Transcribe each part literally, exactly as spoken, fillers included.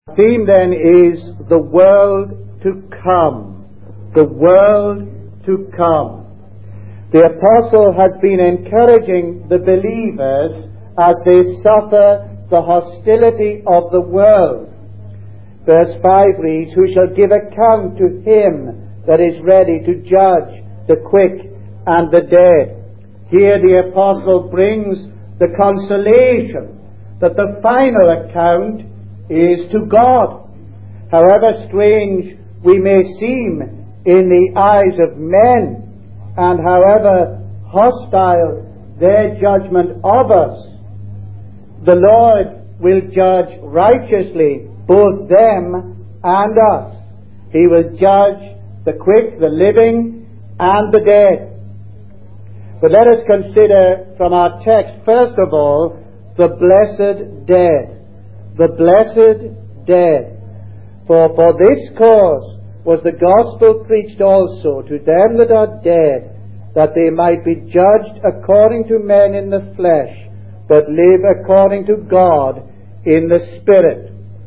The theme then is the world to come. The world to come. The apostle has been encouraging the believers as they suffer the hostility of the world. Verse five reads, "Who shall give account to him that is ready to judge the quick and the dead." Here the apostle brings the consolation that the final account is to God. However strange we may seem in the eyes of men, and however hostile their judgment of us, the Lord will judge righteously both them and us. He will judge the quick, the living, and the dead. But let us consider from our text, first of all, the blessed dead. The blessed dead. For for this cause was the gospel preached also to them that are dead, that they might be judged according to men in the flesh, but live according to God in the Spirit.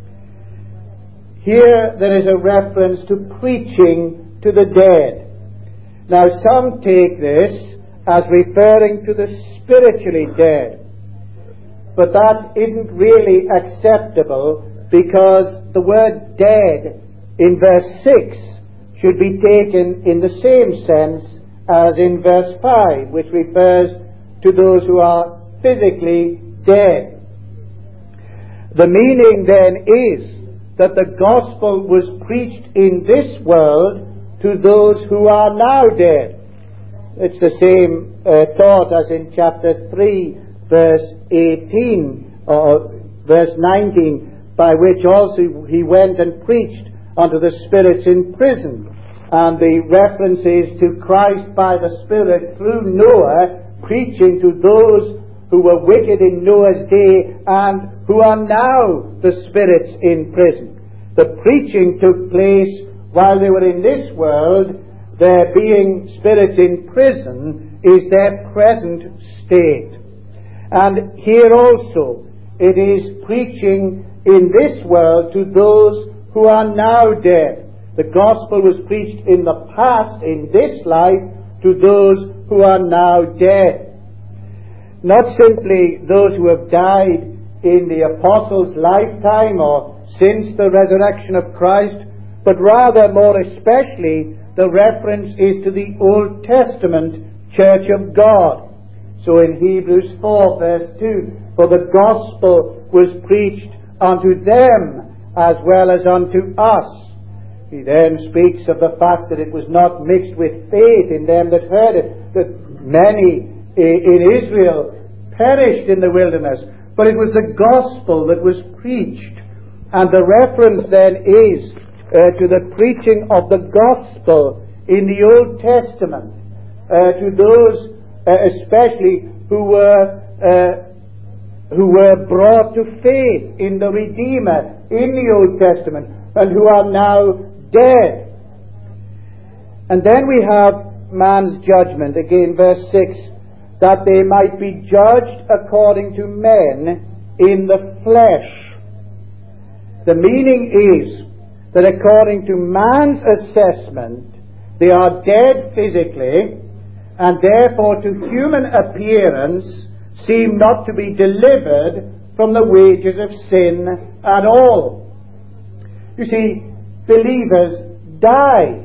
Here there is a reference to preaching to the dead. Now some take this as referring to the spiritually dead. But that isn't really acceptable, because the word dead in verse six should be taken in the same sense as in verse five, which refers to those who are physically dead. The meaning then is that the gospel was preached in this world to those who are now dead. It's the same uh, thought as in chapter three, verse eighteen, or verse nineteen, by which also he went and preached unto the spirits in prison. And the reference is to Christ by the Spirit through Noah, preaching to those who were wicked in Noah's day and who are now the spirits in prison. The preaching took place while they were in this world. Their being spirits in prison is their present state. And here also it is preaching in this world to those who are now dead. The gospel was preached in the past, in this life, to those who are now dead. Not simply those who have died in the apostles' lifetime or since the resurrection of Christ, but rather, more especially, the reference is to the Old Testament Church of God. So in Hebrews four, verse two, "For the gospel was preached unto them as well as unto us." He then speaks of the fact that it was not mixed with faith in them that heard it, that many in Israel perished in the wilderness, but it was the gospel that was preached. And the reference then is uh, to the preaching of the gospel in the Old Testament, uh, to those uh, especially who were uh, who were brought to faith in the Redeemer in the Old Testament and who are now dead. And then we have man's judgment, again verse six, "that they might be judged according to men in the flesh." The meaning is that according to man's assessment, they are dead physically, and therefore to human appearance seem not to be delivered from the wages of sin at all. You see, believers die.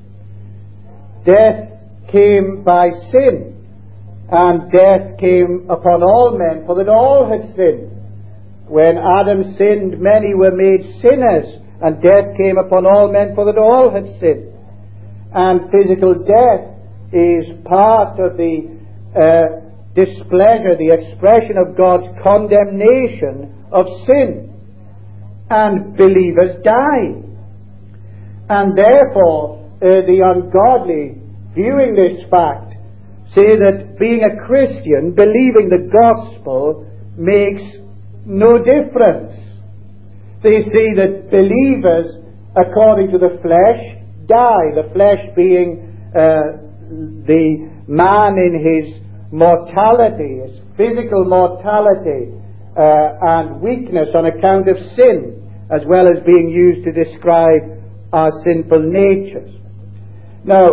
Death came by sin, and death came upon all men, for that all had sinned. When Adam sinned, many were made sinners, and death came upon all men, for that all had sinned. And physical death is part of the uh, displeasure, the expression of God's condemnation of sin. And believers die. And therefore, uh, the ungodly, viewing this fact, say that being a Christian, believing the gospel, makes no difference. They see that believers, according to the flesh, die. The flesh being uh, the man in his mortality, his physical mortality uh, and weakness on account of sin. as well as being used to describe our sinful natures. Now,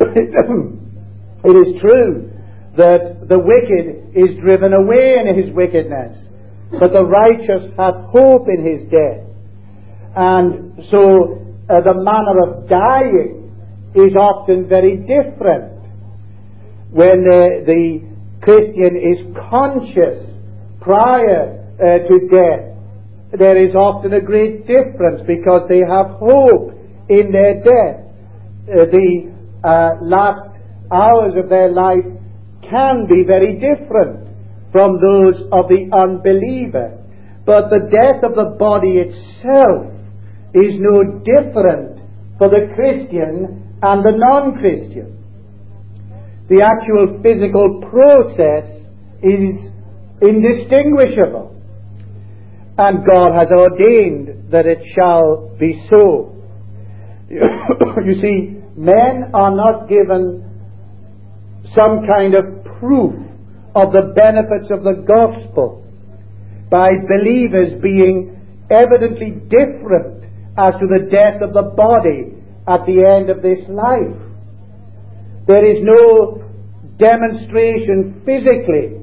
it is true that the wicked is driven away in his wickedness, but the righteous hath hope in his death. And so uh, the manner of dying is often very different. When uh, the Christian is conscious prior uh, to death, there is often a great difference because they have hope in their death. Uh, the uh, last hours of their life can be very different from those of the unbeliever. But the death of the body itself is no different for the Christian and the non-Christian. The actual physical process is indistinguishable, and God has ordained that it shall be so. You see, men are not given some kind of proof of the benefits of the gospel by believers being evidently different as to the death of the body at the end of this life. There is no demonstration physically.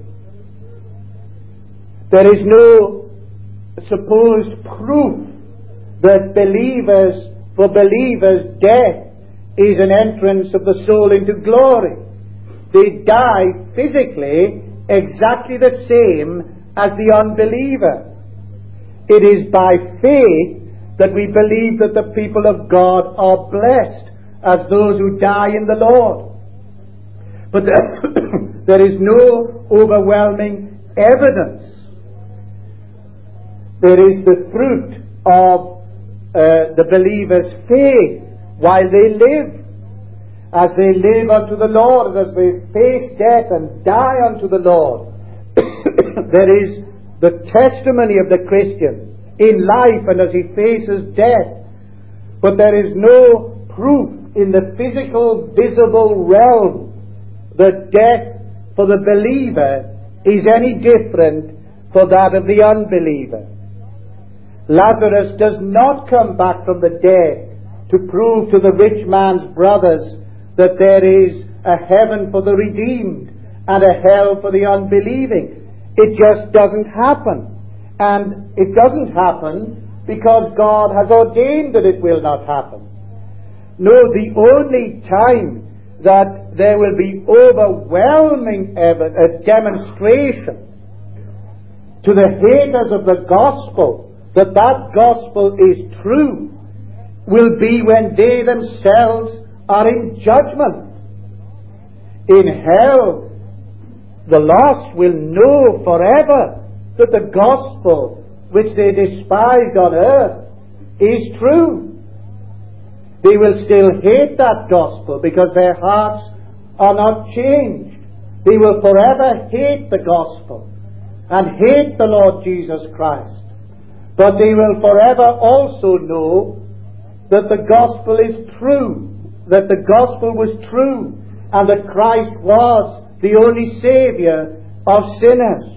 There is no supposed proof that believers, for believers, death is an entrance of the soul into glory. They die physically exactly the same as the unbeliever. It is by faith that we believe that the people of God are blessed as those who die in the Lord. But there, there is no overwhelming evidence. There is the fruit of uh, the believer's faith while they live. As they live unto the Lord, as they face death and die unto the Lord. There is the testimony of the Christian in life and as he faces death. But there is no proof in the physical, visible realm that death for the believer is any different for that of the unbeliever. Lazarus does not come back from the dead to prove to the rich man's brothers that there is a heaven for the redeemed and a hell for the unbelieving. It just doesn't happen. And it doesn't happen because God has ordained that it will not happen. No, the only time that there will be overwhelming ev- a demonstration to the haters of the gospel that that gospel is true will be when they themselves are in judgment. In hell, the lost will know forever that the gospel which they despised on earth is true. They will still hate that gospel because their hearts are not changed. They will forever hate the gospel and hate the Lord Jesus Christ. But they will forever also know that the gospel is true, that the gospel was true, and that Christ was the only Saviour of sinners.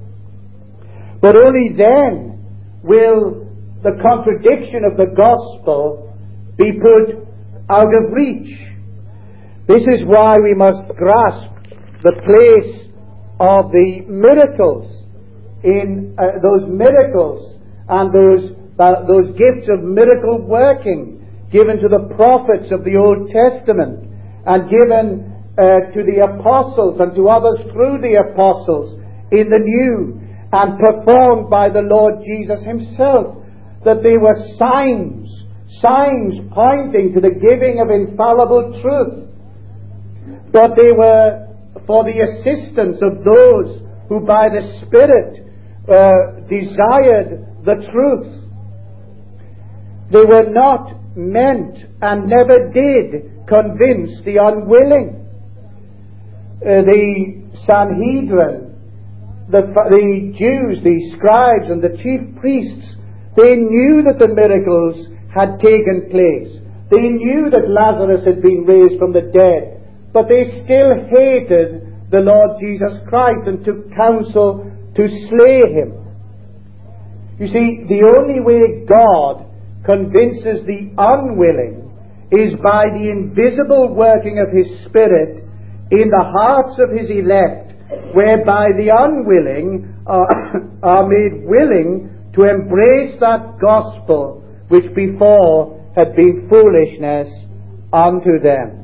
But only then will the contradiction of the gospel be put out of reach. This is why we must grasp the place of the miracles in uh, those miracles and those uh, those gifts of miracle working given to the prophets of the Old Testament and given uh, to the apostles and to others through the apostles in the New, and performed by the Lord Jesus himself, that they were signs, signs pointing to the giving of infallible truth. But they were for the assistance of those who by the Spirit uh, desired the truth. They were not meant and never did convince the unwilling. Uh, the Sanhedrin, the, the Jews, the scribes and the chief priests, they knew that the miracles had taken place. They knew that Lazarus had been raised from the dead, but they still hated the Lord Jesus Christ and took counsel to slay him. You see, the only way God convinces the unwilling is by the invisible working of His Spirit in the hearts of His elect, whereby the unwilling are, are made willing to embrace that gospel which before had been foolishness unto them.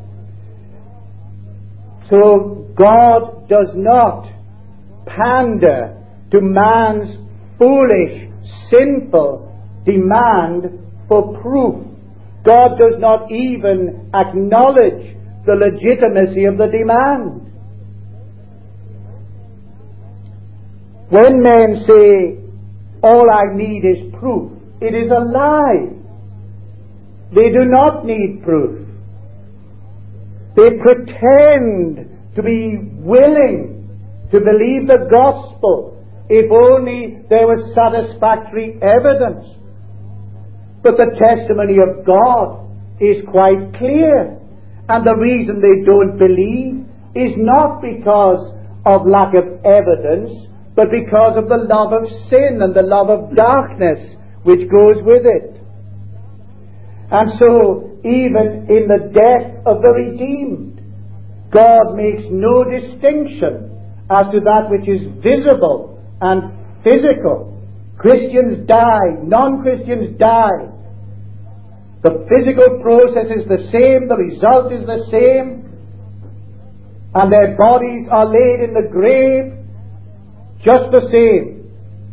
So God does not pander to man's foolish, sinful demand for proof. God does not even acknowledge the legitimacy of the demand. When men say, all I need is proof, it is a lie. They do not need proof. They pretend to be willing to believe the gospel if only there was satisfactory evidence. But the testimony of God is quite clear. And the reason they don't believe is not because of lack of evidence, but because of the love of sin and the love of darkness which goes with it. And so, even in the death of the redeemed, God makes no distinction as to that which is visible and physical. Christians die, non-Christians die. The physical process is the same, the result is the same, and their bodies are laid in the grave just the same.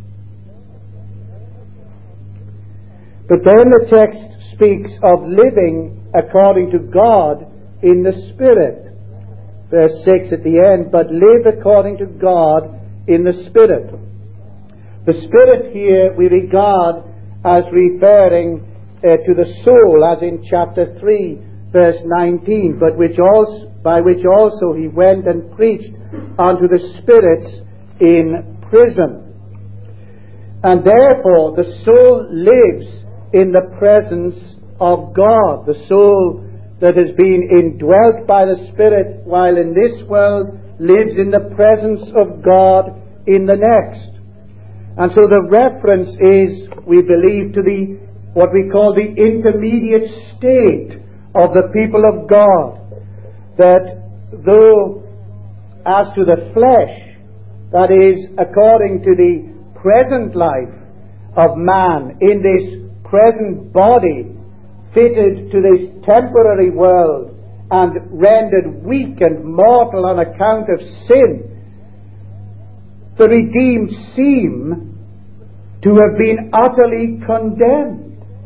But then the text speaks of living according to God in the Spirit. Verse six at the end, but live according to God in the Spirit. The Spirit here we regard as referring uh, to the soul, as in chapter three, verse nineteen, but which also, by which also he went and preached unto the spirits in prison. And therefore the soul lives in the presence of God. The soul that has been indwelt by the Spirit while in this world lives in the presence of God in the next. And so the reference is, we believe, to the what we call the intermediate state of the people of God. That though as to the flesh, that is, according to the present life of man in this present body, fitted to this temporary world and rendered weak and mortal on account of sin, the redeemed seem to have been utterly condemned.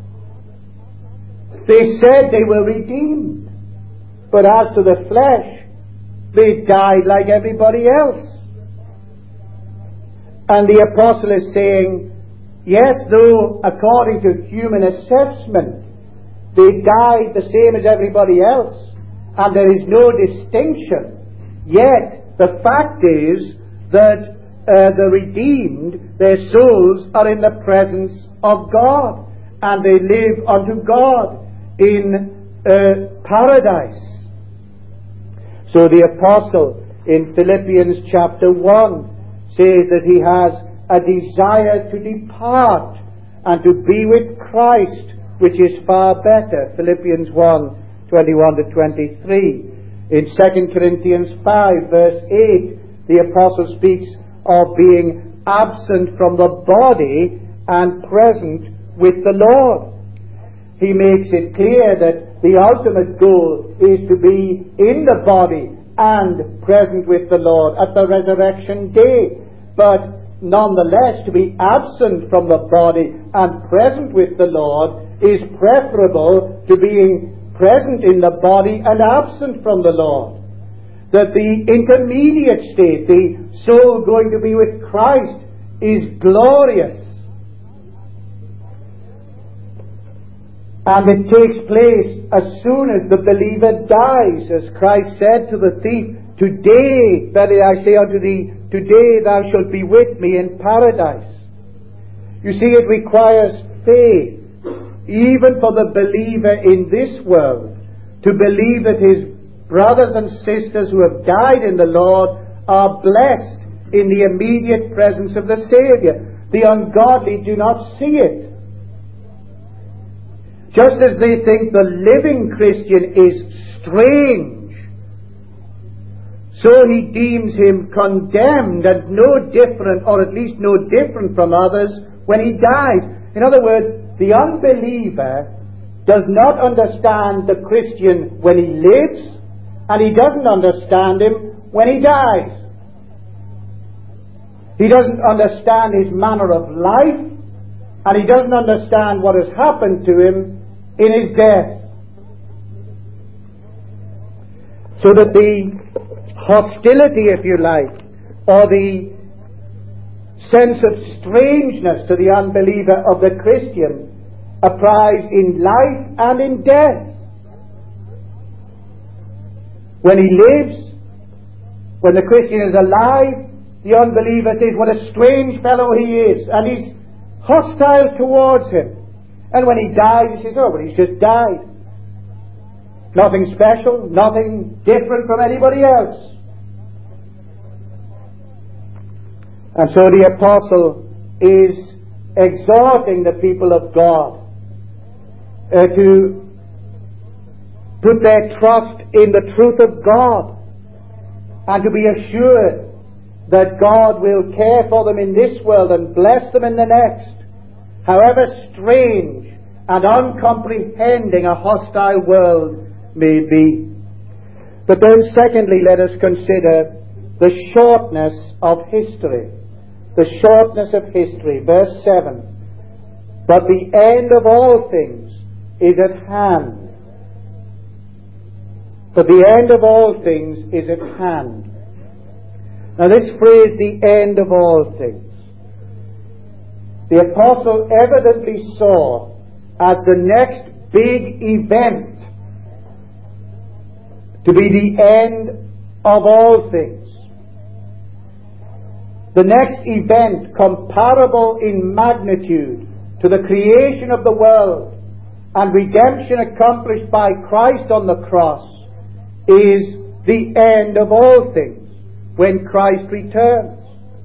They said they were redeemed, but as to the flesh, they died like everybody else. And the apostle is saying, yes, though according to human assessment, they died the same as everybody else, and there is no distinction, yet the fact is that uh, the redeemed, their souls are in the presence of God, and they live unto God in uh, paradise. So the apostle in Philippians chapter one says that he has a desire to depart and to be with Christ, which is far better. Philippians one, twenty-one to twenty-three. In Second Corinthians five, verse eight, the apostle speaks of being absent from the body and present with the Lord. He makes it clear that the ultimate goal is to be in the body and present with the Lord at the resurrection day. But nonetheless, to be absent from the body and present with the Lord is preferable to being present in the body and absent from the Lord. That the intermediate state, the soul going to be with Christ, is glorious. And it takes place as soon as the believer dies, as Christ said to the thief, today, verily I say unto thee, today thou shalt be with me in paradise. You see, it requires faith, even for the believer in this world, to believe that his brothers and sisters who have died in the Lord are blessed in the immediate presence of the Saviour. the ungodly do not see it. Just as they think the living Christian is strange, so he deems him condemned and no different, or at least no different from others, when he dies. In other words, the unbeliever does not understand the Christian when he lives, and he doesn't understand him when he dies. He doesn't understand his manner of life, and he doesn't understand what has happened to him in his death. So that the hostility, if you like, or the sense of strangeness to the unbeliever of the Christian applies in life and in death. When he lives, when the Christian is alive, the unbeliever says, what a strange fellow he is, and he's hostile towards him. And when he dies, he says, oh, but he's just died. Nothing special, nothing different from anybody else. And so the apostle is exhorting the people of God uh, to put their trust in the truth of God and to be assured that God will care for them in this world and bless them in the next, however strange and uncomprehending a hostile world may be. But then secondly, let us consider the shortness of history. The shortness of history. Verse seven. But the end of all things is at hand. But the end of all things is at hand. Now this phrase, the end of all things, the apostle evidently saw as the next big event to be the end of all things. The next event comparable in magnitude to the creation of the world and redemption accomplished by Christ on the cross is the end of all things when Christ returns.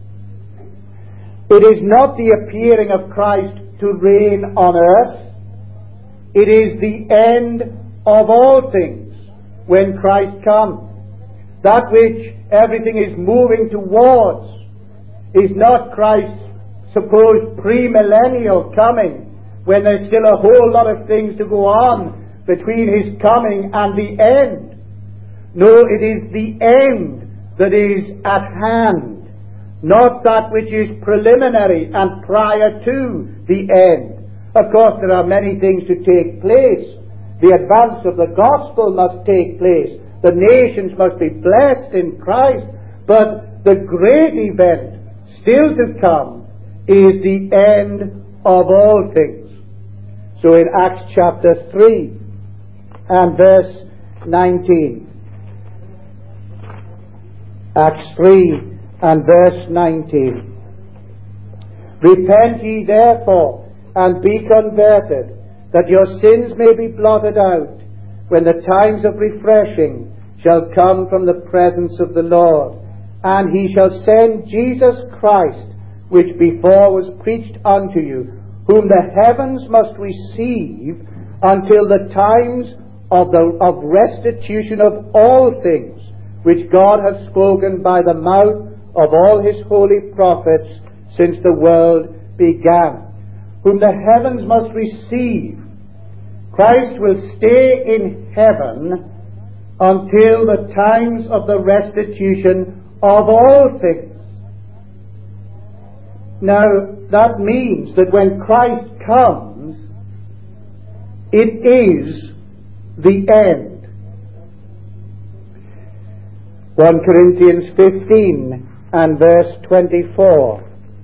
It is not the appearing of Christ to reign on earth. It is the end of all things when Christ comes. That which everything is moving towards is not Christ's supposed premillennial coming, when there's still a whole lot of things to go on between his coming and the end. No, it is the end that is at hand, not that which is preliminary and prior to the end. Of course, there are many things to take place. The advance of the gospel must take place. The nations must be blessed in Christ. But the great event still to come is the end of all things. So in Acts chapter three and verse nineteen, Acts three and verse nineteen, repent ye therefore and be converted, that your sins may be blotted out, when the times of refreshing shall come from the presence of the Lord. And he shall send Jesus Christ, which before was preached unto you, whom the heavens must receive until the times of the of restitution of all things, which God hath spoken by the mouth of all his holy prophets since the world began. Whom the heavens must receive. Christ will stay in heaven until the times of the restitution of all things. Now, that means that when Christ comes, it is the end. First Corinthians fifteen and verse twenty-four.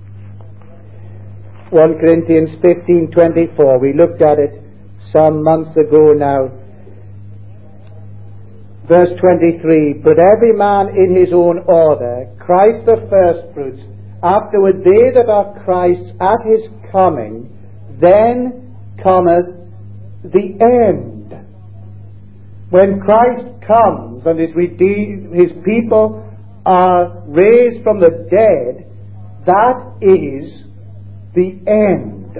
First Corinthians fifteen twenty-four. We looked at it some months ago now. Verse twenty-three, but every man in his own order, Christ the firstfruits, afterward they that are Christ's at his coming, then cometh the end. When Christ comes and his redeemed, his people are raised from the dead, that is the end.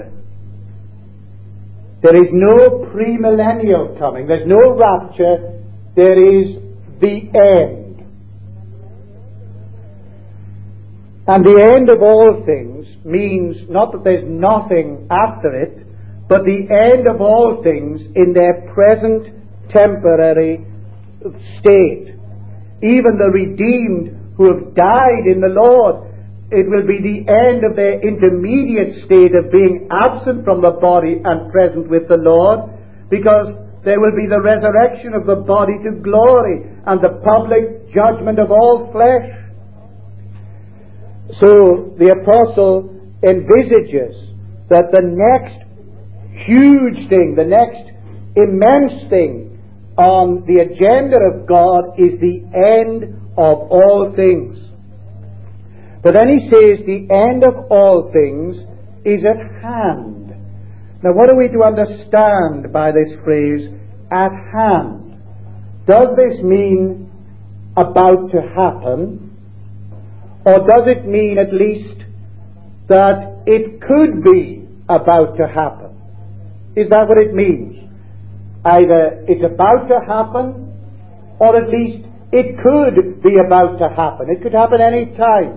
There is no premillennial coming. There's no rapture. There is the end. And the end of all things means not that there's nothing after it, but the end of all things in their present temporary state. Even the redeemed who have died in the Lord, it will be the end of their intermediate state of being absent from the body and present with the Lord, because there will be the resurrection of the body to glory and the public judgment of all flesh. So the apostle envisages that the next huge thing, the next immense thing on the agenda of God is the end of all things. But then he says the end of all things is at hand. Now what are we to understand by this phrase, at hand? Does this mean about to happen? Or does it mean at least that it could be about to happen? Is that what it means? Either it's about to happen, or at least it could be about to happen. It could happen any time.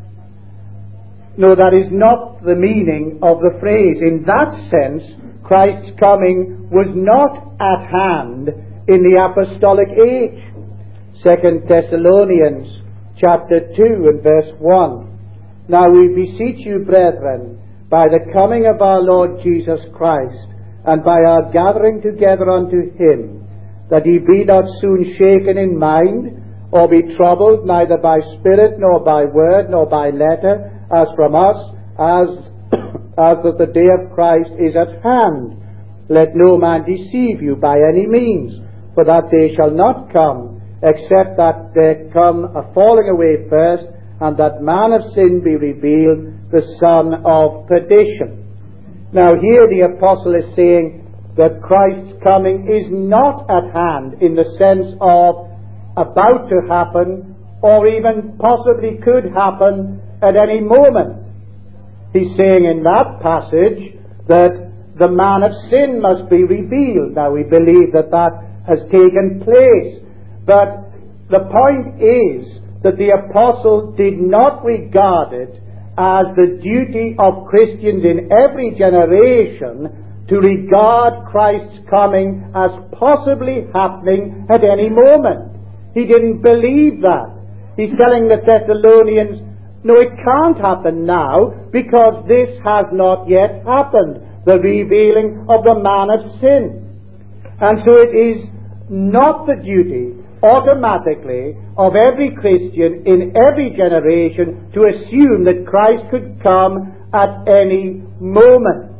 No, that is not the meaning of the phrase. In that sense, Christ's coming was not at hand in the apostolic age. Second Thessalonians chapter two and verse one. Now we beseech you, brethren, by the coming of our Lord Jesus Christ, and by our gathering together unto him, that ye be not soon shaken in mind, or be troubled neither by spirit, nor by word, nor by letter, as from us, as, as that the day of Christ is at hand. Let no man deceive you by any means, for that day shall not come, except that there come a falling away first, and that man of sin be revealed, the son of perdition. Now here the apostle is saying that Christ's coming is not at hand in the sense of about to happen, or even possibly could happen at any moment. He's saying in that passage that the man of sin must be revealed. Now we believe that that has taken place, but the point is that the apostle did not regard it as the duty of Christians in every generation to regard Christ's coming as possibly happening at any moment. He didn't believe that. He's telling the Thessalonians, no, it can't happen now, because this has not yet happened, the revealing of the man of sin. And so it is not the duty automatically of every Christian in every generation to assume that Christ could come at any moment.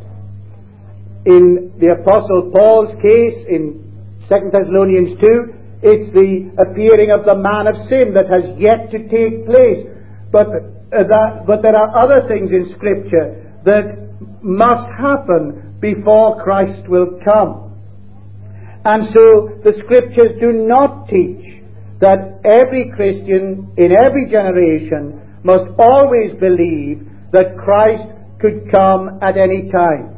In the Apostle Paul's case, in Second Thessalonians two, it's the appearing of the man of sin that has yet to take place. But, uh, that, but there are other things in Scripture that must happen before Christ will come. And so the Scriptures do not teach that every Christian in every generation must always believe that Christ could come at any time.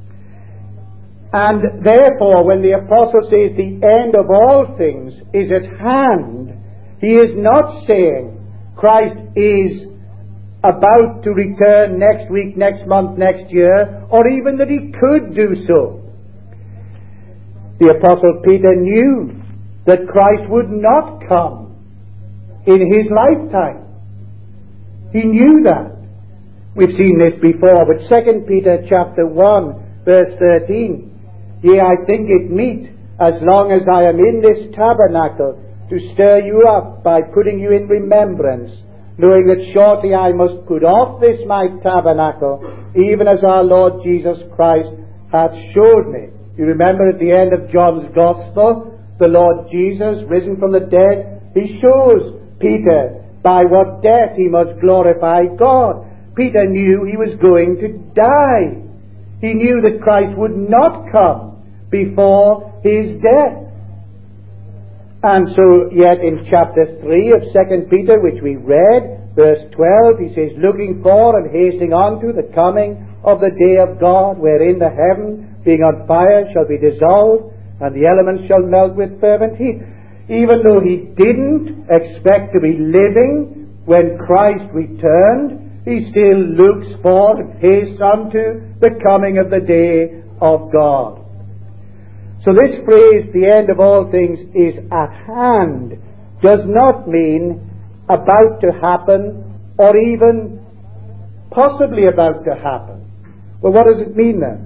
And therefore, when the apostle says the end of all things is at hand, he is not saying Christ is about to return next week, next month, next year, or even that he could do so. The apostle Peter knew that Christ would not come in his lifetime. He knew that. We've seen this before, but Second Peter chapter one, verse thirteen, Yea, I think it meet, as long as I am in this tabernacle, to stir you up by putting you in remembrance, knowing that shortly I must put off this my tabernacle, even as our Lord Jesus Christ hath showed me. You remember at the end of John's Gospel, the Lord Jesus, risen from the dead, he shows Peter by what death he must glorify God. Peter knew he was going to die. He knew that Christ would not come before his death. And so, yet in chapter three of Second Peter, which we read, verse twelve, he says, looking for and hastening on to the coming of the day of God, wherein the heaven, being on fire, shall be dissolved, and the elements shall melt with fervent heat. Even though he didn't expect to be living when Christ returned, he still looks for and hastes unto the coming of the day of God. So this phrase, the end of all things is at hand, does not mean about to happen or even possibly about to happen. Well, what does it mean then?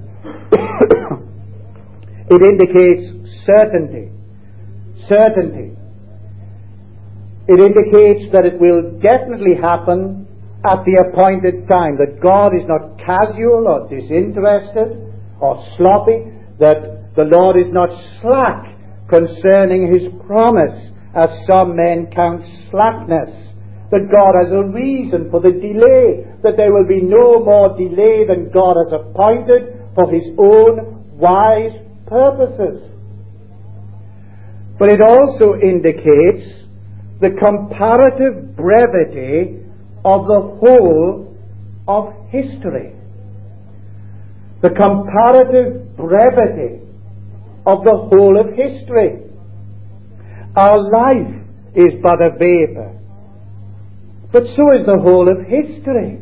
It indicates certainty. Certainty. It indicates that it will definitely happen at the appointed time, that God is not casual or disinterested or sloppy, that the Lord is not slack concerning his promise, as some men count slackness, that God has a reason for the delay, that there will be no more delay than God has appointed for his own wise purposes. But it also indicates the comparative brevity of the whole of history. The comparative brevity of the whole of history. Our life is but a vapor, but so is the whole of history.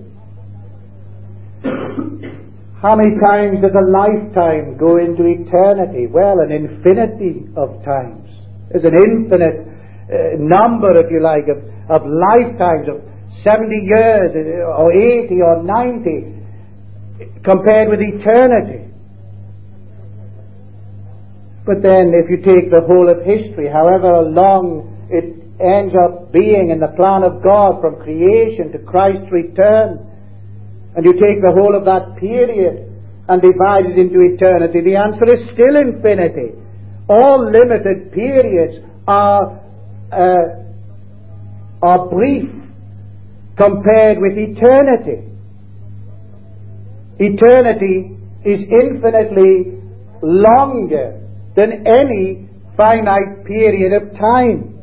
How many times does a lifetime go into eternity? Well, an infinity of times. There's an infinite uh, number, if you like, of, of lifetimes of seventy years or eighty or ninety compared with eternity. But then if you take the whole of history, however long it ends up being in the plan of God from creation to Christ's return, and you take the whole of that period and divide it into eternity, the answer is still infinity. All limited periods are uh, are brief compared with eternity. Eternity is infinitely longer than any finite period of time.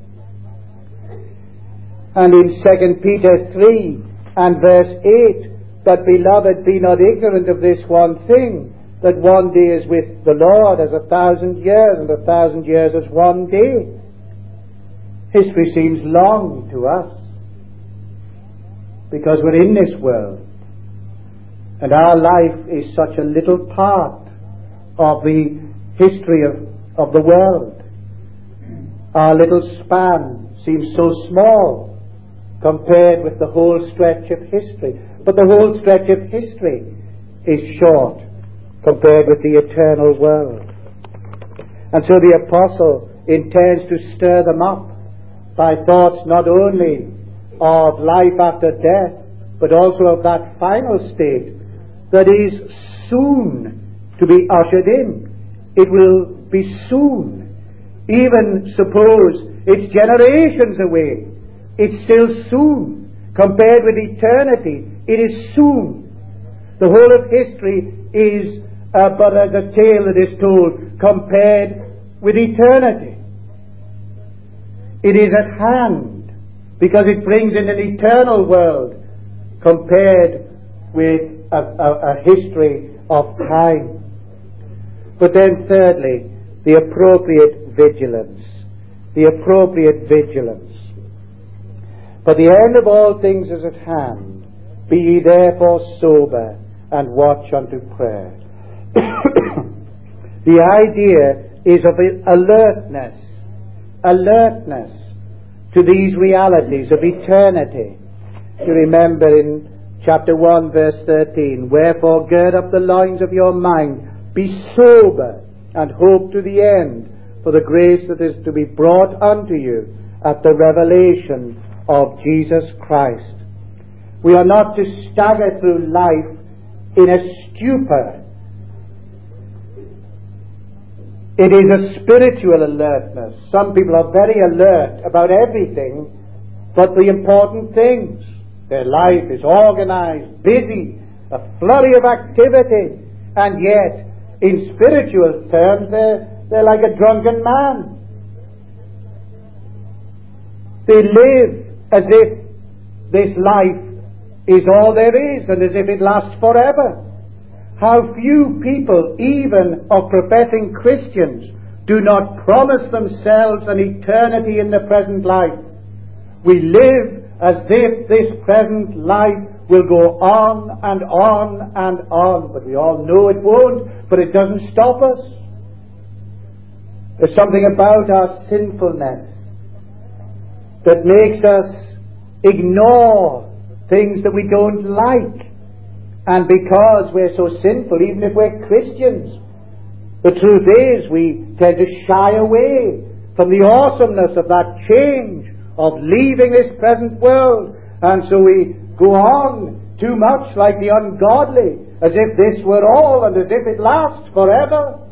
And in Second Peter three and verse eight, but beloved, be not ignorant of this one thing, that one day is with the Lord as a thousand years, and a thousand years as one day. History seems long to us, because we're in this world, and our life is such a little part of the history of, of the world. Our little span seems so small compared with the whole stretch of history. But the whole stretch of history is short compared with the eternal world. And so the apostle intends to stir them up by thoughts not only of life after death, but also of that final state that is soon to be ushered in. It will be soon. Even suppose it's generations away, it's still soon. Compared with eternity, it is soon. The whole of history is uh, but as a tale that is told compared with eternity. It is at hand because it brings in an eternal world compared with a, a, a history of time. But then thirdly, the appropriate vigilance. The appropriate vigilance. For the end of all things is at hand. Be ye therefore sober, and watch unto prayer. The idea is of alertness, alertness to these realities of eternity. You remember in chapter one, verse thirteen, wherefore gird up the loins of your mind, be sober, and hope to the end for the grace that is to be brought unto you at the revelation of Jesus Christ. We are not to stagger through life in a stupor. It is a spiritual alertness. Some people are very alert about everything but the important things. Their life is organized, busy, a flurry of activity, and yet, in spiritual terms, they're, they're like a drunken man. They live as if this life is all there is, and as if it lasts forever. how few people, even of professing Christians, do not promise themselves an eternity in the present life. We live as if this present life will go on and on and on, but we all know it won't, but it doesn't stop us. There's something about our sinfulness that makes us ignore things that we don't like. And because we're so sinful, even if we're Christians, the truth is we tend to shy away from the awesomeness of that change of leaving this present world. And so we go on too much like the ungodly, as if this were all and as if it lasts forever.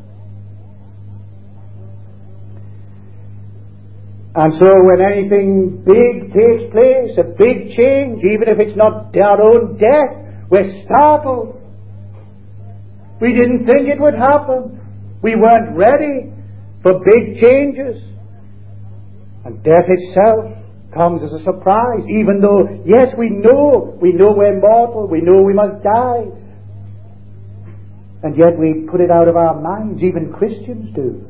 And so when anything big takes place, a big change, even if it's not our own death, we're startled. We didn't think it would happen. We weren't ready for big changes. And death itself comes as a surprise, even though, yes, we know, we know we're mortal, we know we must die. And yet we put it out of our minds, even Christians do.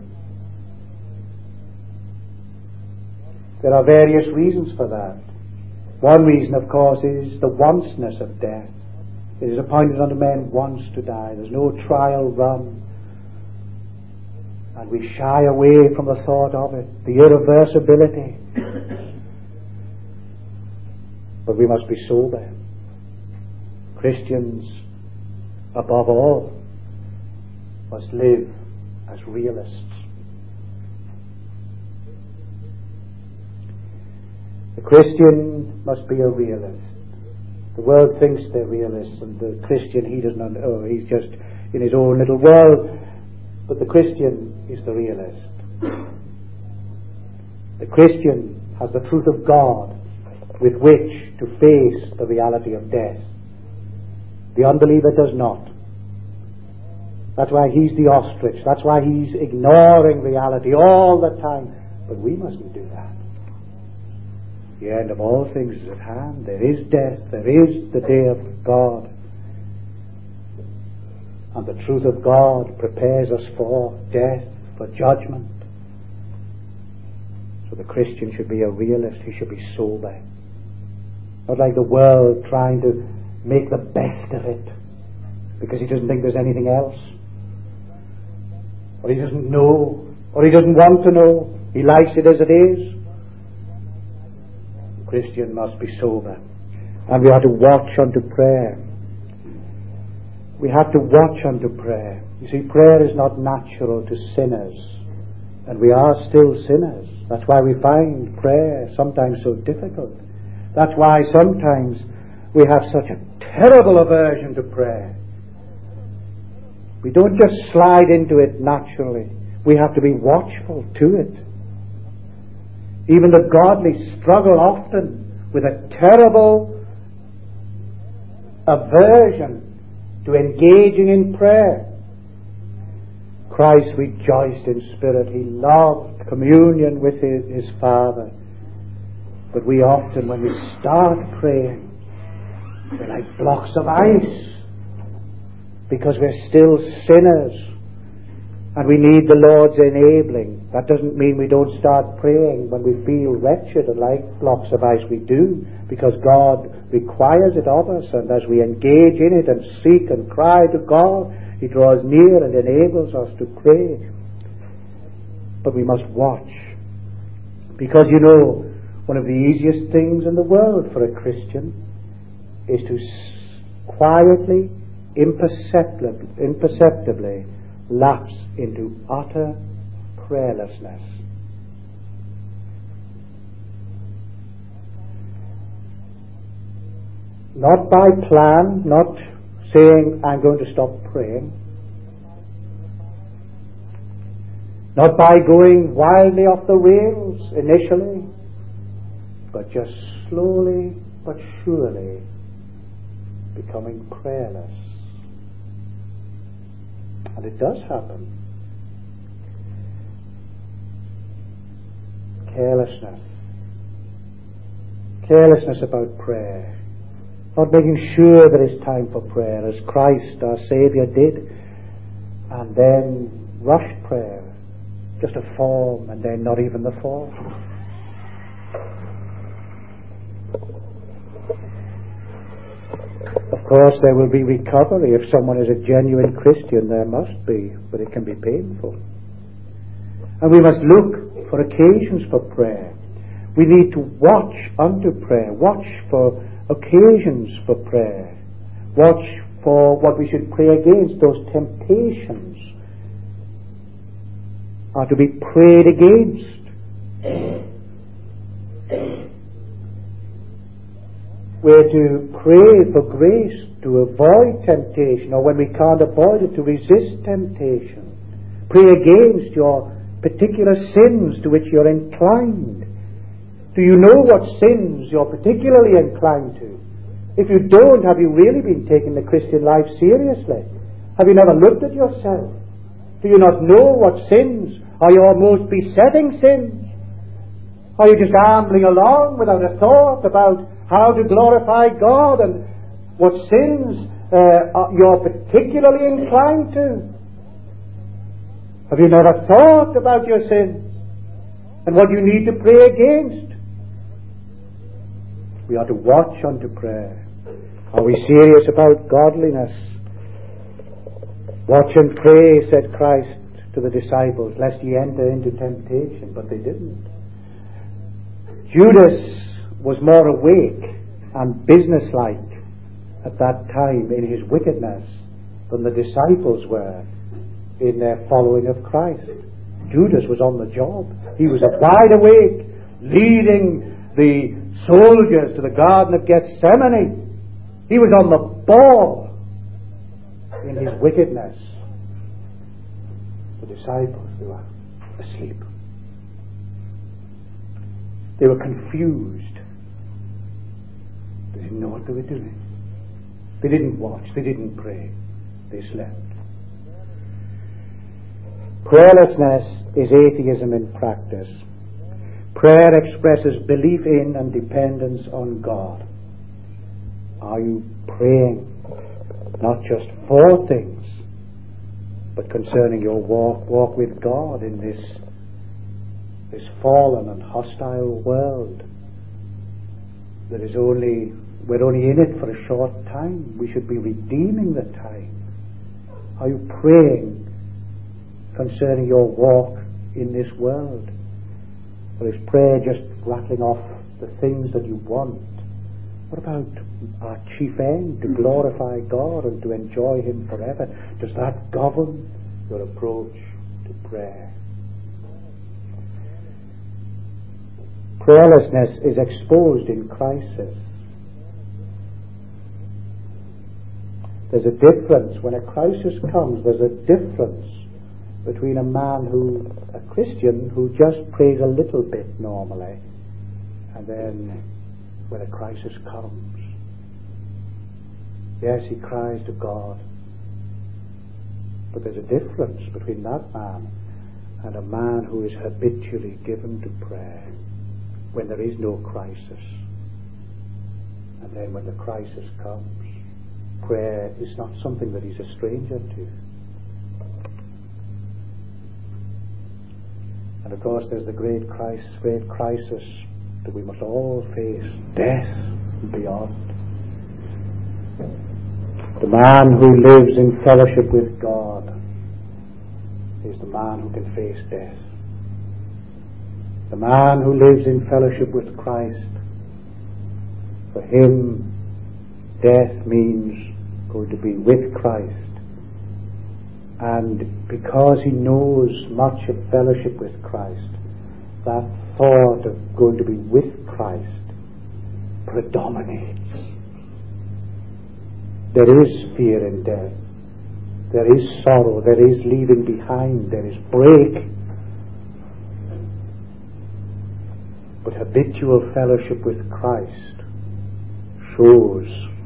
There are various reasons for that. One reason, of course, is the onceness of death. It is appointed unto men once to die. There's no trial run. And we shy away from the thought of it, the irreversibility. But we must be sober. Christians, above all, must live as realists. The Christian must be a realist. The world thinks they're realists, and the Christian, he doesn't know, oh, he's just in his own little world. But the Christian is the realist. The Christian has the truth of God with which to face the reality of death. The unbeliever does not. That's why he's the ostrich. That's why he's ignoring reality all the time. But we mustn't do that. The end of all things is at hand. There is death. There is the day of God. And the truth of God prepares us for death, for judgment. So the Christian should be a realist. He should be sober. Not like the world trying to make the best of it because he doesn't think there's anything else. Or he doesn't know. Or he doesn't want to know. He likes it as it is. Christian must be sober. And we have to watch unto prayer. We have to watch unto prayer. You see, prayer is not natural to sinners. And we are still sinners. That's why we find prayer sometimes so difficult. That's why sometimes we have such a terrible aversion to prayer. We don't just slide into it naturally. We have to be watchful to it. Even the godly struggle often with a terrible aversion to engaging in prayer. Christ rejoiced in spirit. He loved communion with his, his Father. But we often, when we start praying, we're like blocks of ice because we're still sinners and we need the Lord's enabling. That doesn't mean we don't start praying when we feel wretched and like blocks of ice. We do, because God requires it of us, and as we engage in it and seek and cry to God, He draws near and enables us to pray. But we must watch, because you know, one of the easiest things in the world for a Christian is to quietly, imperceptibly, imperceptibly lapse into utter prayerlessness. Not by plan, not saying, I'm going to stop praying. Not by going wildly off the rails initially, but just slowly but surely becoming prayerless. And it does happen. Carelessness. Carelessness about prayer. Not making sure there is time for prayer as Christ our Saviour did, and then rush prayer, just a form and then not even the form. Of course there will be recovery. If someone is a genuine Christian, there must be, but it can be painful. And we must look for occasions for prayer. We need to watch unto prayer, watch for occasions for prayer, watch for what we should pray against. Those temptations are to be prayed against. We're to pray for grace to avoid temptation, or when we can't avoid it, to resist temptation. Pray against your particular sins to which you're inclined. Do you know what sins you're particularly inclined to? If you don't, have you really been taking the Christian life seriously? Have you never looked at yourself? Do you not know what sins are your most besetting sins? Are you just ambling along without a thought about how to glorify God and what sins uh, you're particularly inclined to? Have you never thought about your sins and what you need to pray against? We are to watch unto prayer. Are we serious about godliness? Watch and pray, said Christ to the disciples, lest ye enter into temptation. But they didn't. Judas was more awake and businesslike at that time in his wickedness than the disciples were in their following of Christ. Judas was on the job. He was wide awake, leading the soldiers to the Garden of Gethsemane. He was on the ball in his wickedness. The disciples, they were asleep. They were confused. They didn't know what they were doing. They didn't watch. They didn't pray. They slept. Prayerlessness is atheism in practice. Prayer expresses belief in and dependence on God. Are you praying not just for things, but concerning your walk, walk with God in this, this fallen and hostile world that is only, we're only in it for a short time. We should be redeeming the time. Are you praying concerning your walk in this world? Or is prayer just rattling off the things that you want? What about our chief end, to glorify God and to enjoy Him forever? Does that govern your approach to prayer? Prayerlessness is exposed in crisis. There's a difference. When a crisis comes, there's a difference between a man who, a Christian, who just prays a little bit normally, and then when a crisis comes, yes, he cries to God, but there's a difference between that man and a man who is habitually given to prayer when there is no crisis. And then when the crisis comes, prayer is not something that he's a stranger to. And of course there's the great crisis, great crisis that we must all face, death and beyond. The man who lives in fellowship with God is the man who can face death. The man who lives in fellowship with Christ, for him death means going to be with Christ. And because he knows much of fellowship with Christ, that thought of going to be with Christ predominates. There is fear in death. There is sorrow. There is leaving behind. There is break. But habitual fellowship with Christ shows,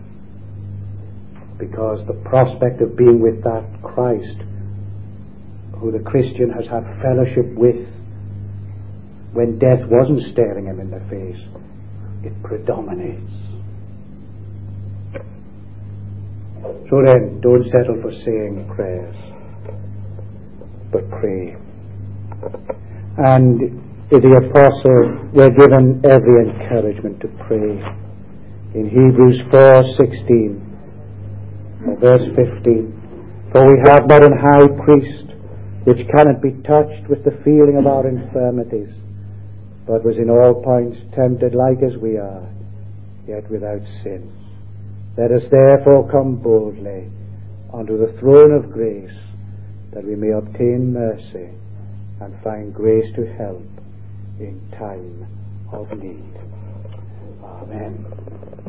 because the prospect of being with that Christ who the Christian has had fellowship with when death wasn't staring him in the face, it predominates. So then, don't settle for saying prayers, but pray. And the apostle, we're given every encouragement to pray. In Hebrews four sixteen, or verse fifteen, for we have not an high priest which cannot be touched with the feeling of our infirmities, but was in all points tempted like as we are, yet without sin. Let us therefore come boldly unto the throne of grace, that we may obtain mercy and find grace to help in time of need. Amen.